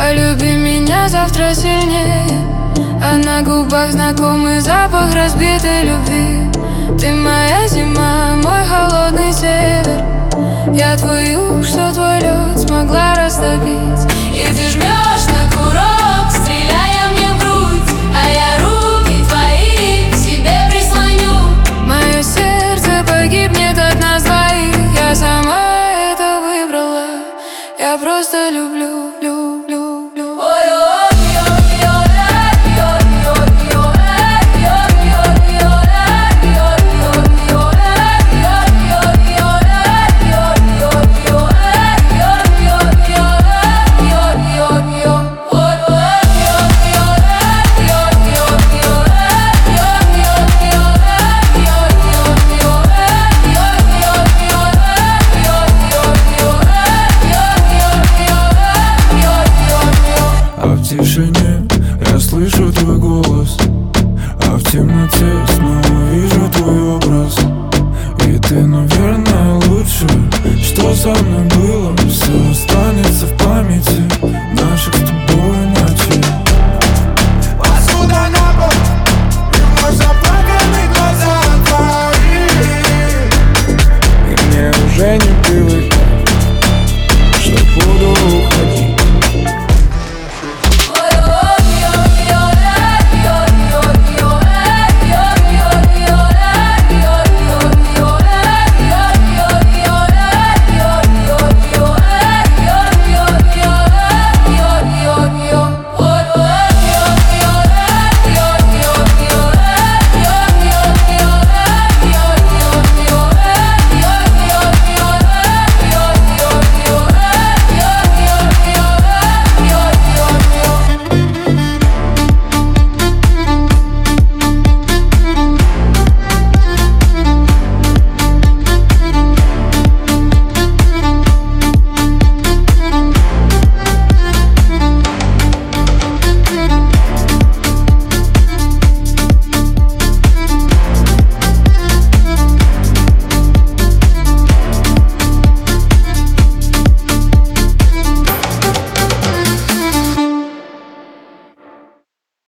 Полюби меня завтра сильнее, а на губах знакомый запах разбитой любви. Ты моя зима, мой холодный север. Я твой юг, что твой лед смогла растопить. И ты жмешь на курок, стреляя мне в грудь, а я руки твои к себе прислоню. Мое сердце погибнет от нас двоих. Я сама это выбрала. Я просто люблю, люблю, люблю. А в тишине я слышу твой голос, а в темноте